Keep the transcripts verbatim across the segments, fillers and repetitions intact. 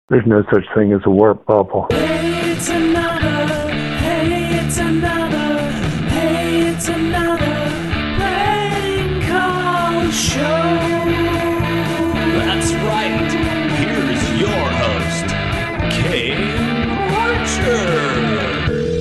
There's no such thing as a warp bubble. Hey, it's another, hey, it's another, hey, it's another prank call show. That's right. Here's your host, Kane Archer.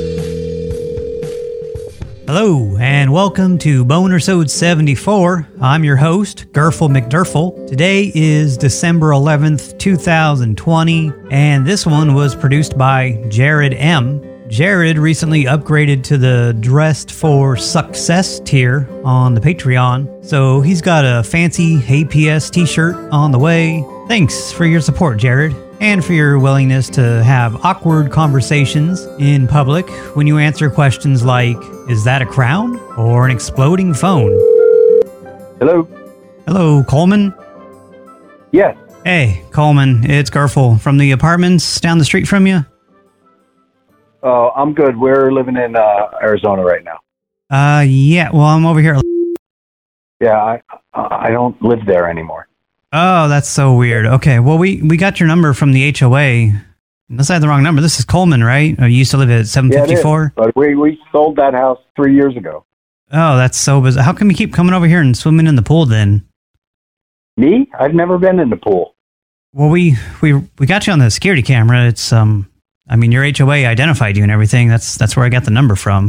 Hello, and welcome to Bonersode seventy-four. I'm your host, Gerfel McDurfel. Today is December eleventh, two thousand twenty, and this one was produced by Jared M. Jared recently upgraded to the Dressed for Success tier on the Patreon, so he's got a fancy A P S t-shirt on the way. Thanks for your support, Jared, and for your willingness to have awkward conversations in public when you answer questions like, is that a crown or an exploding phone? Hello? Hello, Coleman? Yes. Hey, Coleman, it's Gerfel from the apartments down the street from you. Oh, I'm good. We're living in uh, Arizona right now. Uh, yeah, well, I'm over here. Yeah, I I don't live there anymore. Oh, that's so weird. Okay, well, we, we got your number from the H O A. Unless I had the wrong number. This is Coleman, right? Oh, you used to live at seven fifty-four? Yeah, it is, but we, we sold that house three years ago. Oh, that's so bizarre. How come you keep coming over here and swimming in the pool then? Me? I've never been in the pool. Well, we, we, we got you on the security camera. It's, um, I mean, your H O A identified you and everything. That's, that's where I got the number from.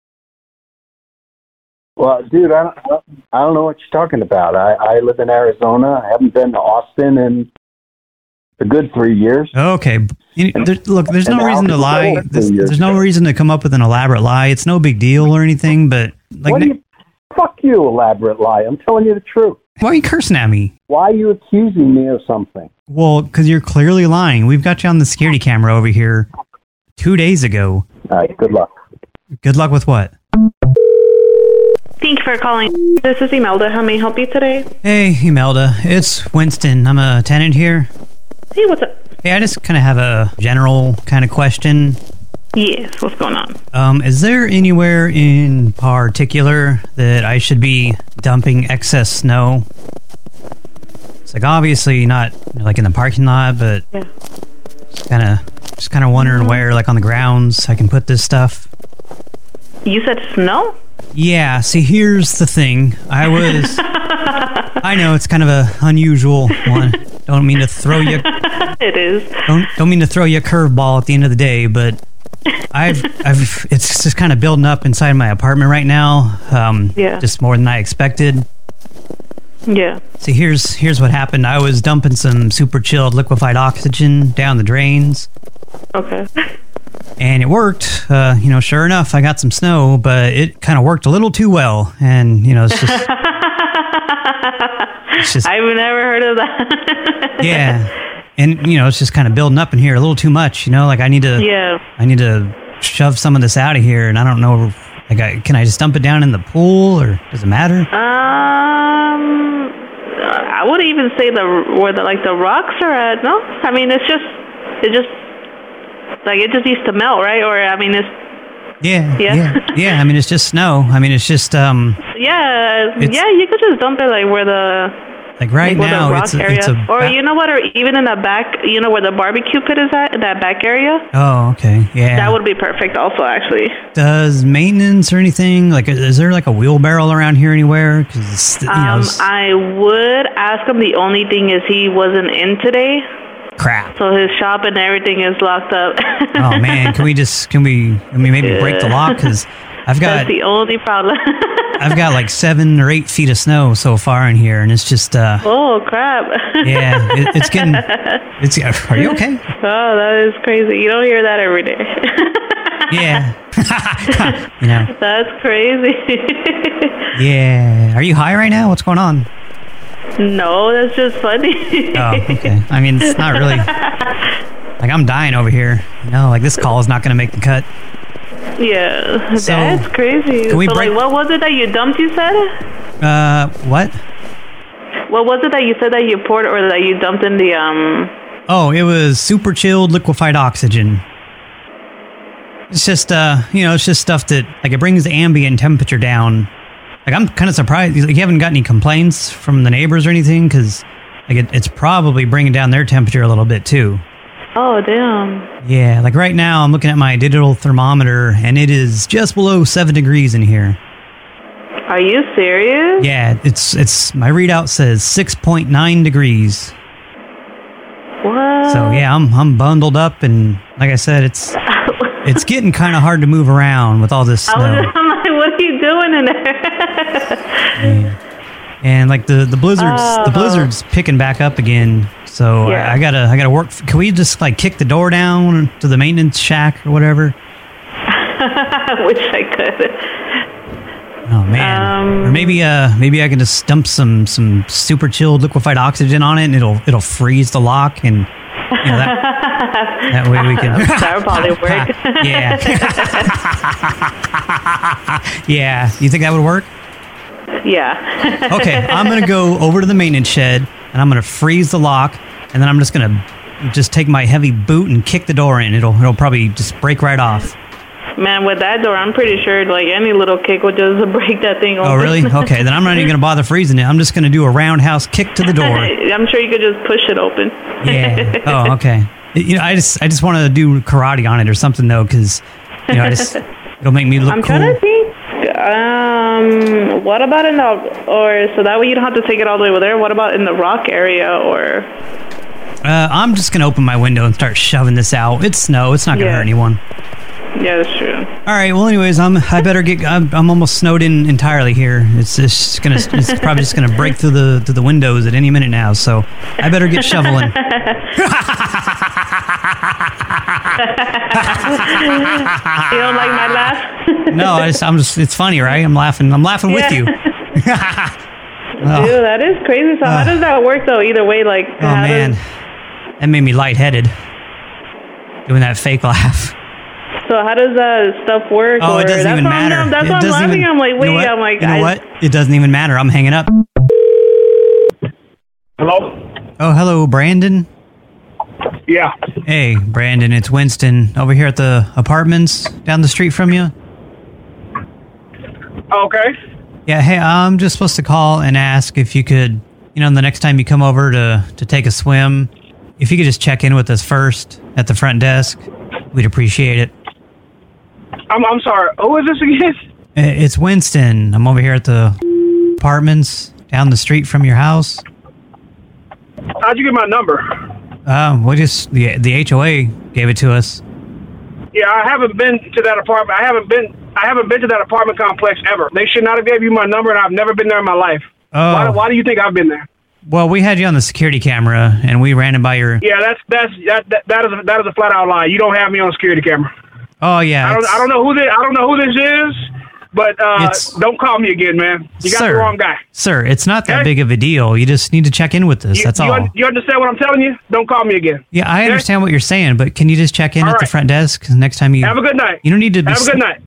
Well, dude, I don't, I don't know what you're talking about. I, I live in Arizona. I haven't been to Austin in a good three years. Okay. You know, there, look, there's no reason to lie. There's, there's no reason to come up with an elaborate lie. It's no big deal or anything, but... like, what do you... Fuck you, elaborate lie. I'm telling you the truth. Why are you cursing at me? Why are you accusing me of something? Well, because you're clearly lying. We've got you on the security camera over here two days ago. All right, good luck. Good luck with what? Thank you for calling. This is Imelda. How may I help you today? Hey, Imelda. It's Winston. I'm a tenant here. Hey, what's up? Hey, I just kind of have a general kind of question. Yes, what's going on? Um, is there anywhere in particular that I should be dumping excess snow? It's like obviously not like in the parking lot, but yeah. just kind of just kind of wondering mm-hmm. where, like on the grounds, I can put this stuff. You said snow? Yeah, see, here's the thing. I was... I know, it's kind of a unusual one. Don't mean to throw you... It is. Don't, don't mean to throw you a curveball at the end of the day, but I've... I've. It's just kind of building up inside my apartment right now. Um, yeah. Just more than I expected. Yeah. See, here's, here's what happened. I was dumping some super chilled liquefied oxygen down the drains. Okay. And it worked. Uh, you know, sure enough, I got some snow, but it kind of worked a little too well. And, you know, it's just... it's just I've never heard of that. Yeah. And, you know, it's just kind of building up in here a little too much, you know? Like, I need to... Yeah. I need to shove some of this out of here, and I don't know... Like, I, can I just dump it down in the pool, or does it matter? Um... I would even say the where the, like, the rocks are at, no? I mean, it's just... It just... Like, it just needs to melt, right? Or, I mean, it's... Yeah, yeah, yeah, yeah. I mean, it's just snow. I mean, it's just, um... Yeah, yeah, you could just dump it, like, where the... Like, right like now, it's a, it's a... Or, you know what, or even in the back, you know where the barbecue pit is at, in that back area? Oh, okay, yeah. That would be perfect also, actually. Does maintenance or anything, like, is there, like, a wheelbarrow around here anywhere? Cause, you um, know, I would ask him. The only thing is he wasn't in today. Crap. So his shop and everything is locked up. Oh, man, can we just, can we, can we maybe yeah. break the lock? Because I've got... That's the only problem. I've got like seven or eight feet of snow so far in here, and it's just... Uh, oh, crap. Yeah, it, it's getting... It's. Are you okay? Oh, that is crazy. You don't hear that every day. Yeah. You know. That's crazy. Yeah. Are you high right now? What's going on? No, that's just funny. Oh, okay. I mean, it's not really... Like, I'm dying over here. You know, like, this call is not going to make the cut. Yeah, so, that's crazy. Can we so, break... like, what was it that you dumped, you said? Uh, what? What was it that you said that you poured or that you dumped in the, um... Oh, it was super chilled liquefied oxygen. It's just, uh, you know, it's just stuff that, like, it brings the ambient temperature down. Like, I'm kind of surprised. Like, you haven't got any complaints from the neighbors or anything? Because, like, it, it's probably bringing down their temperature a little bit, too. Oh, damn. Yeah, like right now I'm looking at my digital thermometer and it is just below seven degrees in here. Are you serious? Yeah, it's it's my readout says six point nine degrees. What? So yeah, I'm I'm bundled up, and like I said, it's it's getting kind of hard to move around with all this snow. I was, I'm like, what are you doing in there? Yeah. And like the the blizzards, Oh. the blizzard's picking back up again. So Yeah. I, I gotta I gotta work. Can we just like kick the door down to the maintenance shack or whatever? I wish I could. Oh man! Um, or maybe uh maybe I can just dump some some super chilled liquefied oxygen on it, and it'll it'll freeze the lock, and you know that that way we can. That would probably work. Yeah. Yeah. You think that would work? Yeah. Okay, I'm gonna go over to the maintenance shed, and I'm gonna freeze the lock, and then I'm just gonna just take my heavy boot and kick the door in. It'll it'll probably just break right off. Man, with that door, I'm pretty sure like any little kick would just break that thing open. Oh, really? Okay, then I'm not even gonna bother freezing it. I'm just gonna do a roundhouse kick to the door. I'm sure you could just push it open. Yeah. Oh, okay. You know, I just I just want to do karate on it or something though, because you know, I just it'll make me look I'm cool. trying to think. Um, what about in the or so that way you don't have to take it all the way over there. What about in the rock area or? Uh, I'm just gonna open my window and start shoving this out. It's snow. It's not gonna Yeah. hurt anyone. Yeah, that's true. All right. Well, anyways, I'm I better get. I'm, I'm almost snowed in entirely here. It's just gonna. It's probably just gonna break through the through the windows at any minute now. So I better get shoveling. You don't like my laugh? No, I just, I'm just. It's funny, right? I'm laughing. I'm laughing with Yeah. you. Oh, Dude, that is crazy. So how does that work though? Either way, like. oh how man, Does, that made me lightheaded. Doing that fake laugh. so how does that stuff work? Oh, or, it doesn't that's even what I'm- matter. That's It what I'm doesn't laughing. even- I'm like, you know wait. what? I'm like, you know I, what? It doesn't even matter. I'm hanging up. Hello? Oh, hello, Brandon. Yeah. Hey, Brandon, it's Winston over here at the apartments down the street from you. Okay. Yeah, hey, I'm just supposed to call and ask if you could, you know, the next time you come over to, to take a swim, if you could just check in with us first at the front desk, we'd appreciate it. I'm I'm sorry. Who is this again? Uh, It's Winston. I'm over here at the apartments down the street from your house. How'd you get my number? Uh, we just, the, the H O A gave it to us. Yeah, I haven't been to that apartment. I haven't been I haven't been to that apartment complex ever. They should not have gave you my number, and I've never been there in my life. Oh. Why, why do you think I've been there? Well, we had you on the security camera, and we ran it by your... Yeah, that's that's that that, that is a, that is a flat out lie. You don't have me on security camera. Oh, yeah. I don't it's- I don't know who this I don't know who this is, but uh, It's- don't call me again, man. You got Sir, the wrong guy. Sir, it's not that Okay? big of a deal. You just need to check in with us. You, That's you, all. un- you understand what I'm telling you? Don't call me again. Yeah, I Okay? understand what you're saying, but can you just check in All at the right. front desk 'Cause next time you... Have a good night. You don't need to be... Have a good night.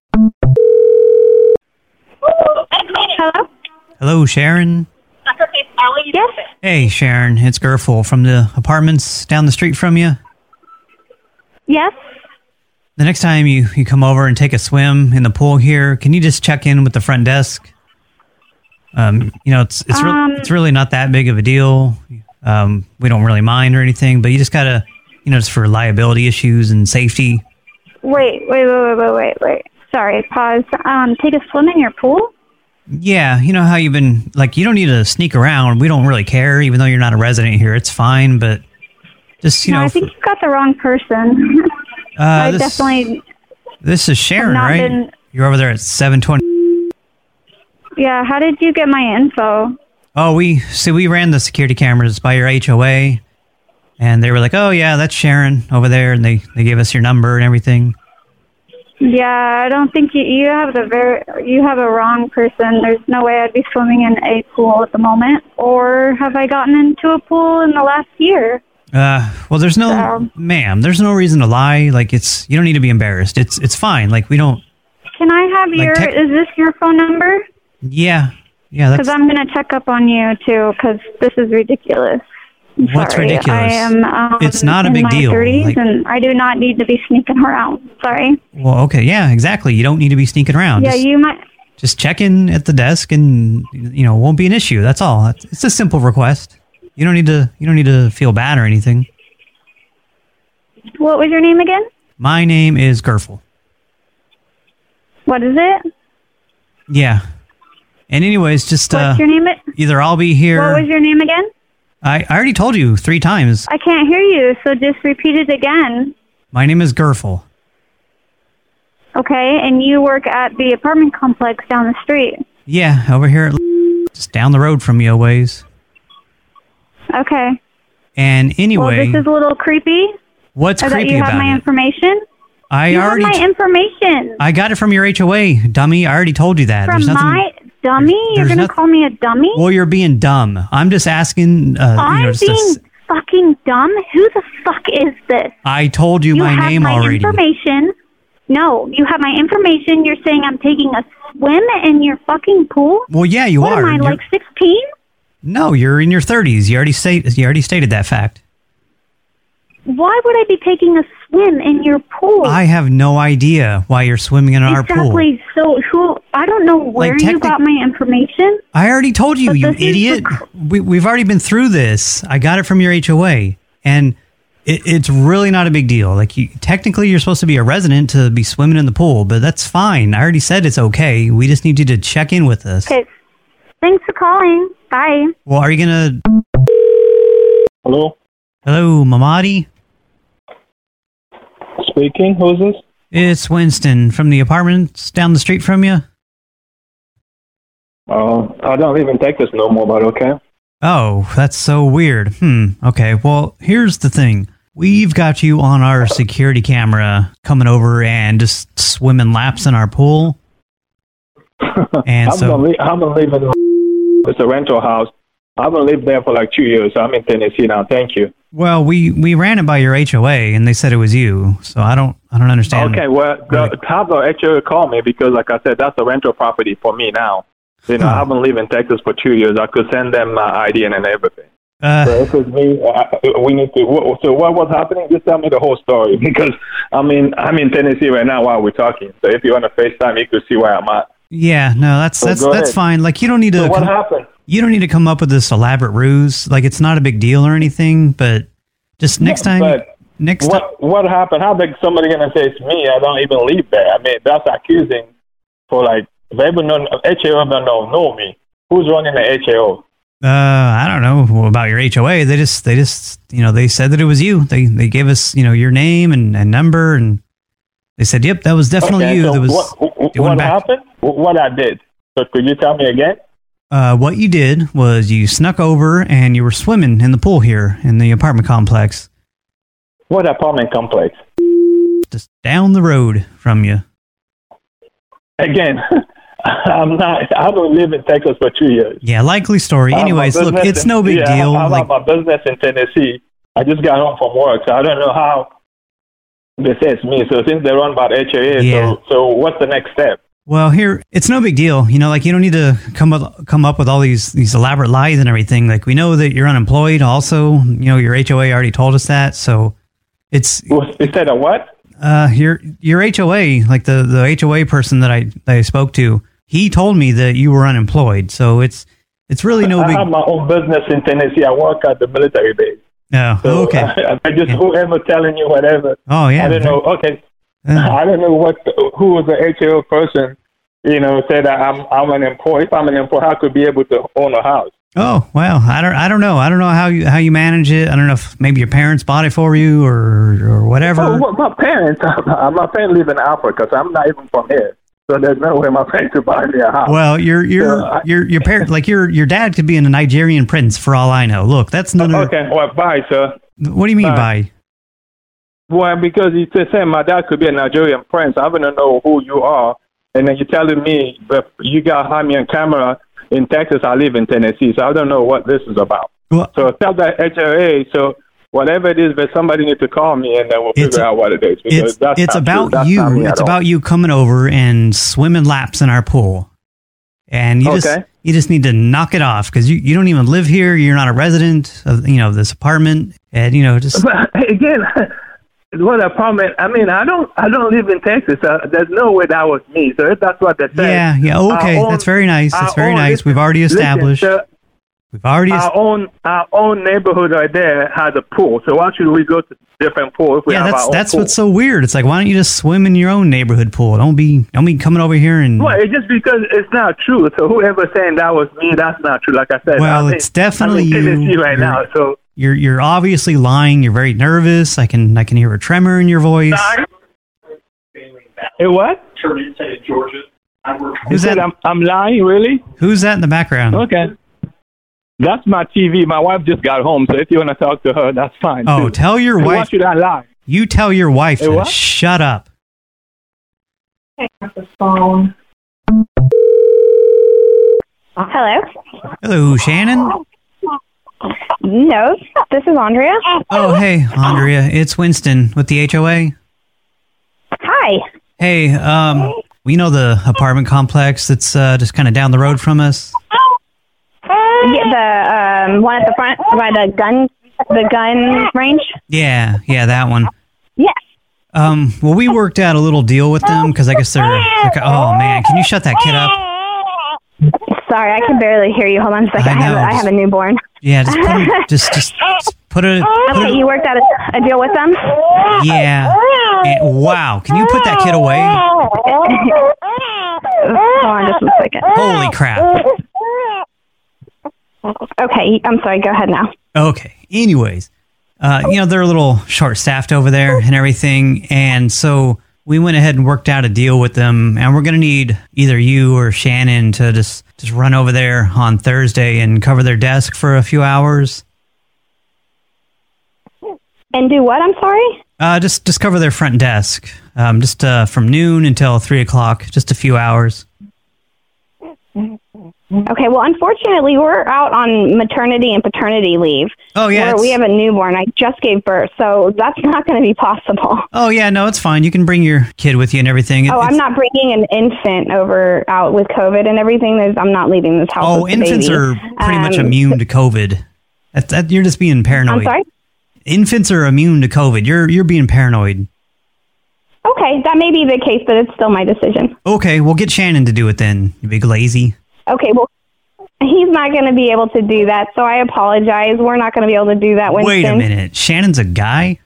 Hello? Hello, Sharon? Yes? Hey, Sharon, it's Gerfel from the apartments down the street from you. Yes? The next time you, you come over and take a swim in the pool here, can you just check in with the front desk? Um, you know, it's it's, re- Um, it's really not that big of a deal. Um, we don't really mind or anything, but you just gotta, you know, just for liability issues and safety. Wait, wait, wait, wait, wait, wait, wait. Sorry, pause. Um, take a swim in your pool? Yeah, you know how you've been, like, you don't need to sneak around. We don't really care, even though you're not a resident here. It's fine, but just, you no, know... I think you've got the wrong person. uh, I this, definitely... This is Sharon, not right? been- You're over there at seven twenty. Yeah, how did you get my info? Oh, we see. We ran the security cameras by your H O A, and they were like, "Oh yeah, that's Sharon over there," and they they gave us your number and everything. Yeah, I don't think you you have the very you have a wrong person. There's no way I'd be swimming in a pool at the moment, or have I gotten into a pool in the last year? Uh, well, there's no, So- ma'am. There's no reason to lie. Like it's you don't need to be embarrassed. It's it's fine. Like we don't. Can I have Like your? tech- Is this your phone number? Yeah, yeah. That's Because I'm going to check up on you too. Because this is ridiculous. I'm What's sorry. ridiculous? I am. Um, It's not a in big my deal. thirties, Like- and I do not need to be sneaking around. Sorry. well, okay. Yeah, exactly. You don't need to be sneaking around. Yeah, just, you might. just check in at the desk, and you know, it won't be an issue. That's all. It's it's a simple request. You don't need to. You don't need to feel bad or anything. What was your name again? My name is Gerfel. What is it? Yeah. And anyways, just uh, What's your name? either I'll be here. What was your name again? I, I already told you three times. I can't hear you, so just repeat it again. My name is Gerfel. Okay, and you work at the apartment complex down the street. Yeah, over here, at, just down the road from you a ways. Okay. And anyway, Well, this is a little creepy. what's That creepy you have about my it? information. I you already. have my t- information. I got it from your H O A, dummy. I already told you that. From There's nothing. my dummy? You're there's going to noth- call me a dummy? Well, you're being dumb. I'm just asking. Uh, I'm you know, just to being s- fucking dumb? Who the fuck is this? I told you, You my have name my already. information. No, you have my information. You're saying I'm taking a swim in your fucking pool? Well, yeah, you what are. am I, You're- like sixteen? No, you're in your thirties. You already state, You already stated that fact. Why would I be taking a swim in your pool? I have no idea why you're swimming in our pool. Exactly. So who? I don't know where Like, you technic- got my information. I already told you, But you this is idiot. We, we've already been through this. I got it from your H O A, and it, it's really not a big deal. Like, you, technically, you're supposed to be a resident to be swimming in the pool, but that's fine. I already said it's okay. We just need you to check in with us. Okay. Thanks for calling. Bye. Well, are you gonna? Hello? Hello, Mamadi? Speaking. Who's this? It's Winston from the apartments down the street from you. Uh, I don't live in Texas no more, but okay. Oh, that's so weird. Hmm. Okay. Well, here's the thing. We've got you on our security camera coming over and just swimming laps in our pool. And I'm so, gonna li- I'm gonna live in. It's a rental house. I haven't lived there for like two years. I'm in Tennessee now. Thank you. well, we, we ran it by your H O A and they said it was you. So I don't I don't understand. Okay, well, the, have the H O A call me because, like I said, that's a rental property for me now. You know, I haven't lived in Texas for two years. I could send them my I D and everything. Uh, so if it's me, uh, we need to. What, so what was happening? Just tell me the whole story because I mean I'm in Tennessee right now while we're talking. So if you want to FaceTime, you could see where I'm at. Yeah, no, that's So that's go that's ahead. fine. Like, you don't need to. So what come- happened? You don't need to come up with this elaborate ruse. Like, it's not a big deal or anything. But just next time, But next time. what what happened? How big somebody gonna say it's me? I don't even live there. I mean, that's accusing for like they even know H O don't know know me. Who's running the H O? Uh, I don't know about your H O A. They just, they just, you know, they said that it was you. They, they gave us, you know, your name and, and number, and they said, "Yep, that was definitely Okay, you." so that was what, doing what back- happened? What I did? So could you tell me again? Uh, what you did was you snuck over and you were swimming in the pool here in the apartment complex, What apartment complex? just down the road from you. Again, I'm not. I don't live in Texas for two years. Yeah, likely story. I have my Anyways, look, business it's in- no big yeah, deal. I have Like, my business in Tennessee. I just got home from work, so I don't know how they say it's me. So since they run about H O A, Yeah. so so what's the next step? well, here it's no big deal. You know, like, you don't need to come up come up with all these these elaborate lies and everything. Like, we know that you're unemployed. Also, you know, your H O A already told us that. So it's Is that a what? uh your your H O A, like the the H O A person that I that I spoke to. He told me that you were unemployed. So it's it's really no I big. have my own business in Tennessee. I work at the military base. No, So okay. I, I just Yeah. whoever telling you whatever. Oh yeah. I don't know. Okay, Uh, I don't know what who was the H O A person. You know, said that I'm I'm an employee. If I'm an employee, I could be able to own a house. Oh well, I don't I don't know. I don't know how you how you manage it. I don't know if maybe your parents bought it for you or or whatever. Oh, well, my parents, my parents live in Africa, so I'm not even from here. So there's no way my parents could buy me a house. Well, your your So I- your your parent like your your dad could be a Nigerian prince for all I know. Look, that's none of. Okay, well, bye, sir. What do you mean Bye. by? Well, because you just said my dad could be a Nigerian prince. I want to know who you are, and then you're telling me that you got had me on camera in Texas. I live in Tennessee, so I don't know what this is about. Well, So tell that H O A. So whatever it is, but somebody needs to call me, and then we'll It's- figure out what it is. Because it's that's it's not true. about That's not me you. at It's all. about you coming over and swimming laps in our pool, and you just Okay. you just need to knock it off because you, you don't even live here. You're not a resident of you know this apartment, and you know just But again, what apartment? I mean, I don't, I don't live in Texas. Uh, there's no way that was me. So if that's what they say, yeah yeah okay. I own- That's very nice. That's I very own- nice. listen- We've already listen, established. sir, We've already... Our own our own neighborhood right there has a pool. So why should we go to different pools if we yeah, have that's our own that's pool? what's so weird. It's like, why don't you just swim in your own neighborhood pool? Don't be don't be coming over here and... Well, it's just because it's not true. So whoever's saying that was me, that's not true. Like I said, Well, I'm it's in, definitely I'm in you. Tennessee right You're- now. So You're you're obviously lying. You're very nervous. I can I can hear a tremor in your voice. Hey, what? Georgia. Who's said that? I'm, I'm lying, really? Who's that in the background? Okay. That's my T V. My wife just got home, so if you want to talk to her, that's fine. Oh, too. tell your Hey, wife. Why should I lie? You tell your wife Hey, to what? shut up. the phone. Hello? Hello, Shannon. No, this is Andrea. Oh, hey, Andrea. It's Winston with the H O A. Hi. Hey, um, we know the apartment complex that's uh, just kind of down the road from us. Yeah, the um, one at the front by the gun, the gun range. Yeah, yeah, that one. Yes. Um, well, we worked out a little deal with them because I guess they're like, oh man, can you shut that kid up? Sorry, I can barely hear you. Hold on a second. I I, have, know, a, I have a newborn. Yeah, just put him, just, just, just put it. Put Okay, it you worked out a, a deal with them? yeah. And, wow, can you put that kid away? Hold on just a second. Holy crap. Okay, I'm sorry. Go ahead now. Okay. Anyways, uh, you know, they're a little short-staffed over there and everything, and so we went ahead and worked out a deal with them, and we're going to need either you or Shannon to just, just run over there on Thursday and cover their desk for a few hours. And do what? I'm sorry? Uh, just, just cover their front desk, um, just uh, from noon until three o'clock, just a few hours. Okay, well, unfortunately, we're out on maternity and paternity leave. Oh, yeah, We're- it's- we have a newborn. I just gave birth, so that's not going to be possible. Oh, yeah, no, it's fine. You can bring your kid with you and everything. It- Oh, I'm it's- not bringing an infant over out with COVID and everything. There's, I'm not leaving this house. Oh, with the infants baby. are pretty much Um, immune to COVID. That, that, you're just being paranoid. I'm sorry? Infants are immune to COVID. You're you're being paranoid. Okay, that may be the case, but it's still my decision. Okay, we'll get Shannon to do it then, you big lazy. Okay, well, he's not going to be able to do that, so I apologize. We're not going to be able to do that, Winston. Wait a minute. Shannon's a guy?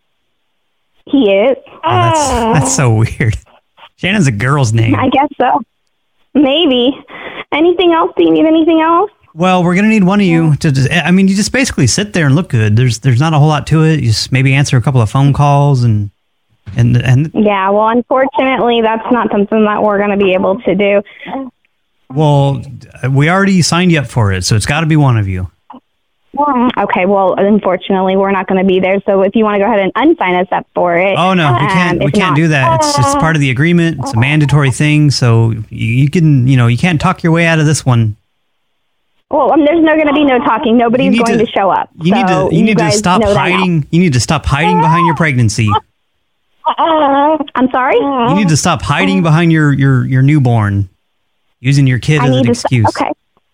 He is. Oh, that's, that's so weird. Shannon's a girl's name. I guess so. Maybe. Anything else? Do you need anything else? Well, we're going to need one of you to just, I mean, you just basically sit there and look good. There's there's not a whole lot to it. You just maybe answer a couple of phone calls and and and Yeah, well, unfortunately, that's not something that we're going to be able to do. well, we already signed you up for it, so it's got to be one of you. Okay, well, unfortunately, we're not going to be there. So if you want to go ahead and unsign us up for it. Oh no, we can't. um, we if can't not- do that. It's it's part of the agreement. It's a mandatory thing. So you, you can, you know, you can't talk your way out of this one. Well, um, there's no going to be no talking. Nobody's need going to- to, show up. You need So to. You need to guys stop know that now. hiding. You need to stop hiding behind your pregnancy. I'm sorry? You need to stop hiding behind your your your newborn, using your kid I as need an to st- excuse. Okay.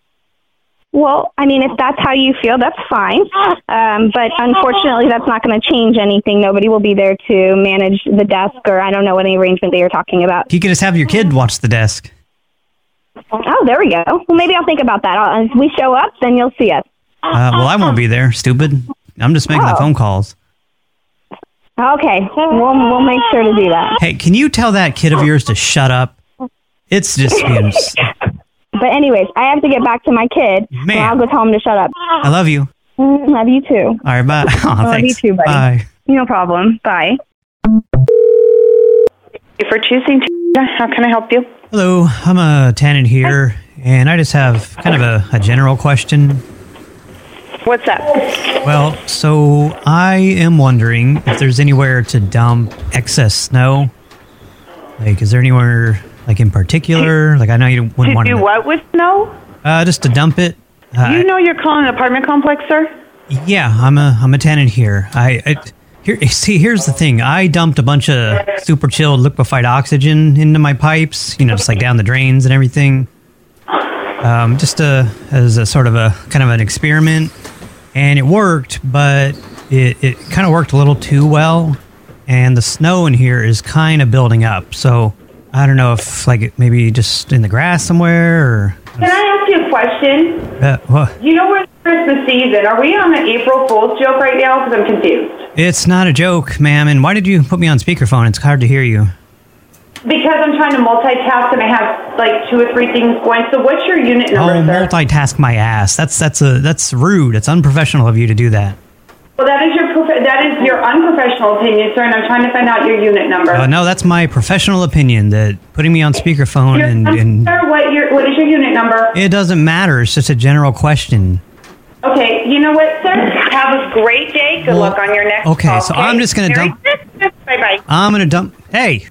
Well, I mean, if that's how you feel, that's fine. Um, but unfortunately, that's not going to change anything. Nobody will be there to manage the desk, or I don't know any arrangement that you're talking about. You could just have your kid watch the desk. Oh, there we go. Well, maybe I'll think about that. I'll, if we show up, then you'll see us. Uh, well, I won't be there. Stupid. I'm just making the Oh. phone calls. Okay, we'll we'll make sure to do that. Hey, can you tell that kid of yours to shut up? It's just being. But anyways, I have to get back to my kid. Man. So I'll go tell him to shut up. I love you. Mm, Love you too. All right, bye. Aw, Love thanks. you too, buddy. Bye. No problem. Bye. For choosing to, how can I help you? Hello, I'm a tenant here, and I just have kind of a, a general question. What's up? Well, so I am wondering if there's anywhere to dump excess snow. Like, is there anywhere, like, in particular? Like, I know you wouldn't To want do to... what with snow? Uh, just to dump it. Uh, You know you're calling an apartment complex, sir? Yeah, I'm a I'm a tenant here. I, I here see here's the thing. I dumped a bunch of super chilled liquefied oxygen into my pipes, you know, just like down the drains and everything. Um, just a, as a sort of a kind of an experiment, and it worked, but it it kind of worked a little too well, and the snow in here is kind of building up. So I don't know if like it maybe just in the grass somewhere or. Can I ask you a question. Uh, what? You know we're in Christmas season. Are we on an April Fool's joke right now? Because I'm confused. It's not a joke, ma'am. And why did you put me on speakerphone? It's hard to hear you. Because I'm trying to multitask and I have like two or three things going. So what's your unit number, Oh, sir? multitask my ass. That's that's a that's rude. It's unprofessional of you to do that. Well, that is your prof- that is your unprofessional opinion, sir, and I'm trying to find out your unit number. Uh, no, that's my professional opinion. That putting me on speakerphone Your- and, I'm and sorry, what your what is your unit number? it doesn't matter. It's just a general question. Okay, you know what, sir? Have a great day. Good Well, luck on your next okay, call. so I'm just gonna Merry dump- Christmas. Bye-bye. I'm gonna dump. Hey,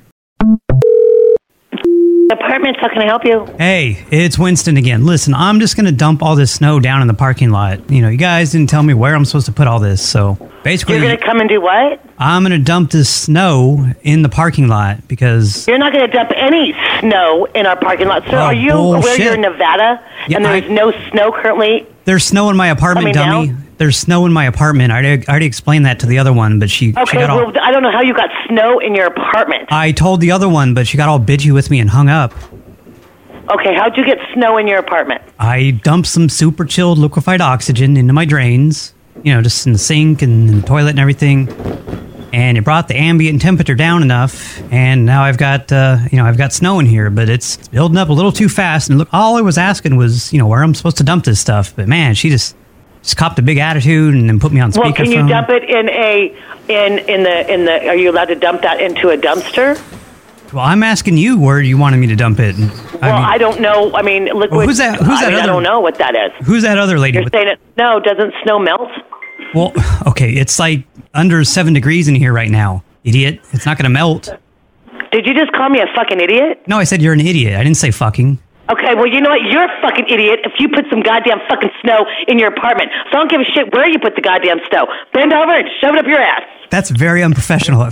Apartments, how can I help you? hey, it's Winston again. Listen, I'm just gonna dump all this snow down in the parking lot. You know, you guys didn't tell me where I'm supposed to put all this, so basically, You're going to come and do what? I'm gonna dump this snow in the parking lot because You're not going to dump any snow in our parking lot. Sir, Oh, are you bullshit. aware you're in Nevada Yeah, and there I- is no snow currently? there's snow in my apartment, Coming dummy. down? There's snow in my apartment. I already, I already explained that to the other one, but she, she Okay, got all. well, I don't know how you got snow in your apartment. I told the other one, but she got all bitchy with me and hung up. Okay, how'd you get snow in your apartment? I dumped some super chilled liquefied oxygen into my drains, you know, just in the sink and in the toilet and everything. And it brought the ambient temperature down enough, and now I've got, uh, you know, I've got snow in here, but it's building up a little too fast. And look, all I was asking was, you know, where I'm supposed to dump this stuff. But man, she just just copped a big attitude and then put me on speakerphone. Well, can you dump it in a in in the in the? Are you allowed to dump that into a dumpster? Well, I'm asking you where you wanted me to dump it. And, Well, I mean, I don't know. I mean, liquid. Well, who's that- who's I that mean, I other- don't know what that is. who's that other lady? You're with- saying it? No, doesn't snow melt? Well, okay, it's like under seven degrees in here right now, idiot. It's not going to melt. Did you just call me a fucking idiot? No, I said you're an idiot. I didn't say fucking. Okay, well, you know what? You're a fucking idiot if you put some goddamn fucking snow in your apartment. So I don't give a shit where you put the goddamn snow. Bend over and shove it up your ass. That's very unprofessional.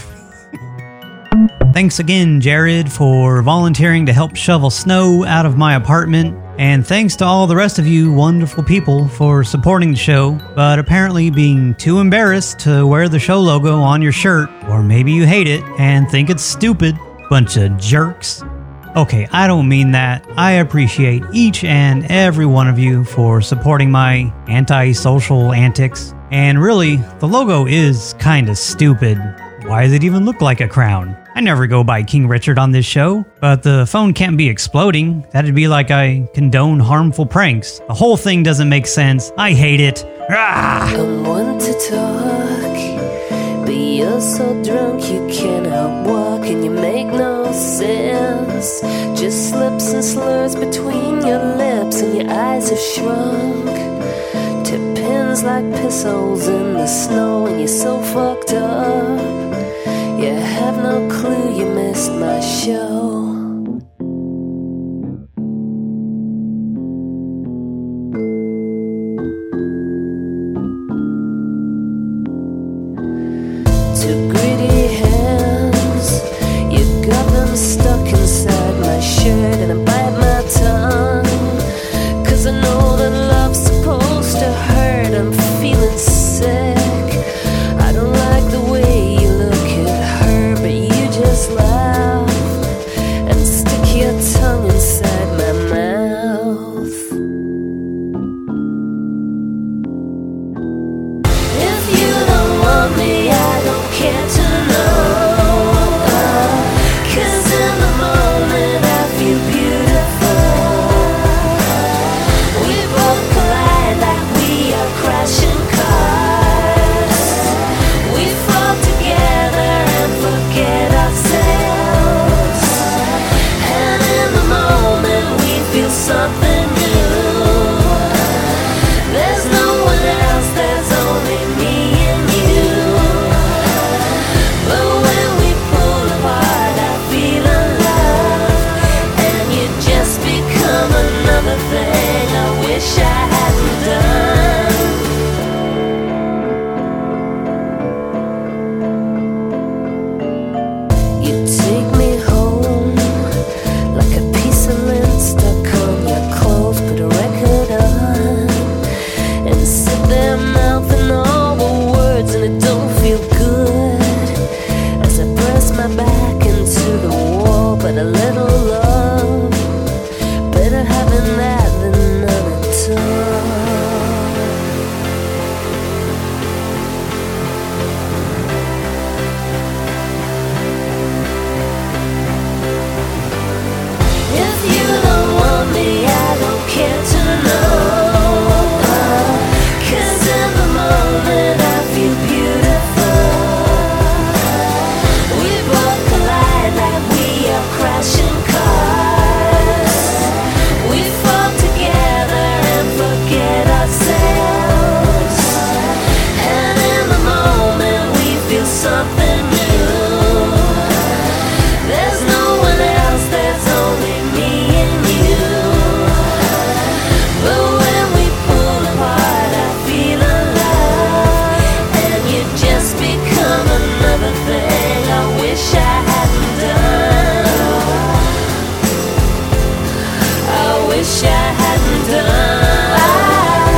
Thanks again, Jared, for volunteering to help shovel snow out of my apartment. And thanks to all the rest of you wonderful people for supporting the show, but apparently being too embarrassed to wear the show logo on your shirt. Or maybe you hate it and think it's stupid. Bunch of jerks. Okay, I don't mean that. I appreciate each and every one of you for supporting my anti-social antics. And really, the logo is kinda stupid. Why does it even look like a crown? I never go by King Richard on this show, but the phone can't be exploding. That'd be like I condone harmful pranks. The whole thing doesn't make sense. I hate it. Ah! I want to talk, but you're so drunk you cannot walk and you make no sense. Just slips and slurs between your lips and your eyes have shrunk to pins like piss holes in the snow and you're so fucked up. You have no clue you missed my show. Two gritty hands, you got them stuck inside my shirt and I bite my tongue, 'cause I know that love's supposed to hurt. I'm feeling sick, I don't like the way you look at her, but you just laugh and stick your tongue inside my mouth. If you don't want me, I don't care. something new. There's no one else, there's only me and you. But when we pull apart, I feel alive, and you just become another thing I wish I hadn't done. I wish I hadn't done.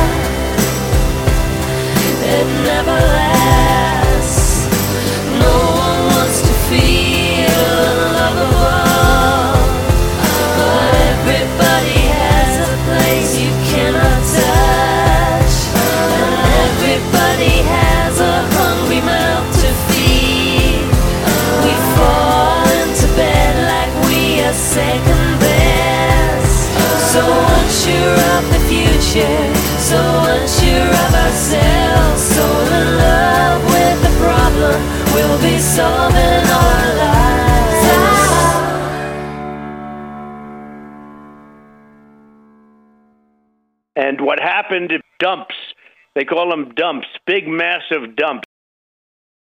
It never lasts. No one wants to feel unlovable, but everybody has a place you cannot touch, and everybody has a hungry mouth to feed. We fall into bed like we are second best. So unsure of the future, so unsure of ourselves, so in love with the problem we'll be solving all our lives. And what happened, dumps. They call them dumps, big, massive dumps.